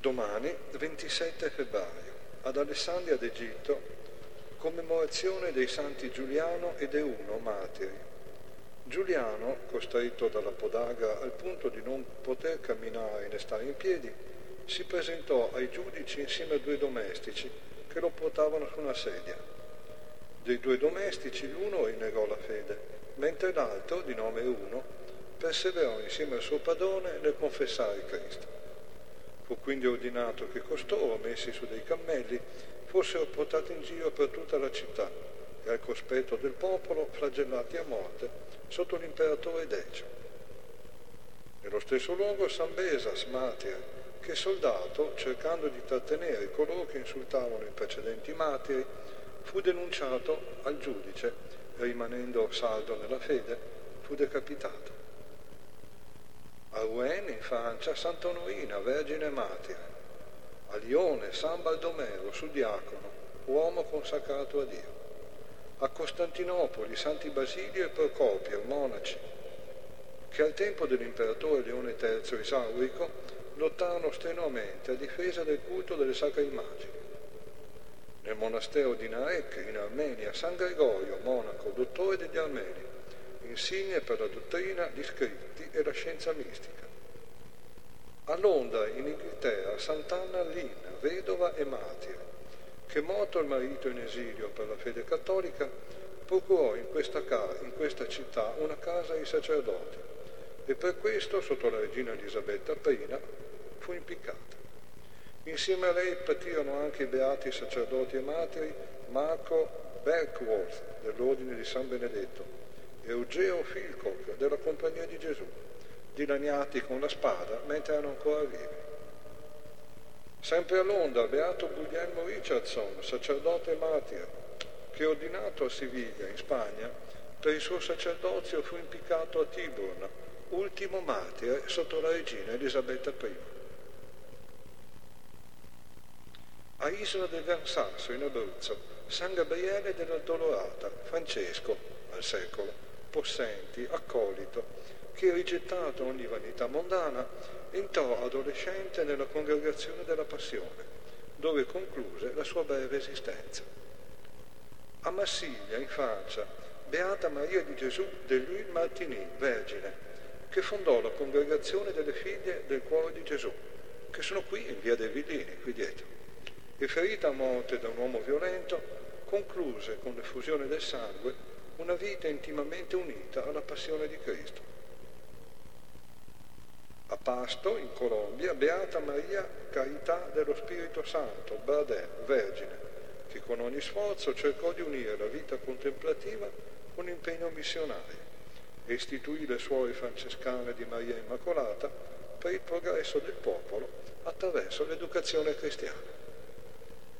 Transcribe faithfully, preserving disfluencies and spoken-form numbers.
Domani, ventisette febbraio, ad Alessandria d'Egitto, commemorazione dei santi Giuliano ed Euno martiri. Giuliano, costretto dalla podagra al punto di non poter camminare né stare in piedi, si presentò ai giudici insieme a due domestici che lo portavano su una sedia. Dei due domestici l'uno rinnegò la fede, mentre l'altro, di nome Euno, perseverò insieme al suo padrone nel confessare Cristo. Fu quindi ordinato che costoro, messi su dei cammelli, fossero portati in giro per tutta la città e al cospetto del popolo flagellati a morte sotto l'imperatore Decio. Nello stesso luogo San Besas, martire, che soldato, cercando di trattenere coloro che insultavano i precedenti martiri, fu denunciato al giudice e, rimanendo saldo nella fede, fu decapitato. A Rouen, in Francia, Sant'Onorina, vergine martire. A Lione, San Baldomero, suddiacono, uomo consacrato a Dio. A Costantinopoli, Santi Basilio e Procopio, monaci, che al tempo dell'imperatore Leone terzo Esaurico lottarono strenuamente a difesa del culto delle sacre immagini. Nel monastero di Narek, in Armenia, San Gregorio, monaco, dottore degli Armeni, insigne per la dottrina, gli scritti e la scienza mistica. A Londra, in Inghilterra, Sant'Anna Lynn, vedova e martire, che morto il marito in esilio per la fede cattolica, procurò in questa, ca- in questa città una casa ai sacerdoti e per questo, sotto la regina Elisabetta prima, fu impiccata. Insieme a lei patirono anche i beati sacerdoti e martiri Marco Berkworth dell'Ordine di San Benedetto, Eugeo Philcock della Compagnia di Gesù, dilaniati con la spada mentre erano ancora vivi. Sempre a Londra, beato Guglielmo Richardson, sacerdote e martire, che ordinato a Siviglia, in Spagna, per il suo sacerdozio fu impiccato a Tyburn, ultimo martire sotto la regina Elisabetta prima. A Isola del Gran Sasso, in Abruzzo, San Gabriele dell'Addolorata, Francesco, al secolo, possenti, accolito, che, rigettato ogni vanità mondana, entrò adolescente nella congregazione della Passione, dove concluse la sua breve esistenza. A Marsiglia, in Francia, beata Maria di Gesù de Louis Martigny, vergine, che fondò la congregazione delle figlie del cuore di Gesù, che sono qui in via dei Villini, qui dietro, e ferita a morte da un uomo violento, concluse con l'effusione del sangue una vita intimamente unita alla passione di Cristo. A Pasto, in Colombia, beata Maria Carità dello Spirito Santo, Bradel, vergine, che con ogni sforzo cercò di unire la vita contemplativa con l'impegno missionario e istituì le suore francescane di Maria Immacolata per il progresso del popolo attraverso l'educazione cristiana.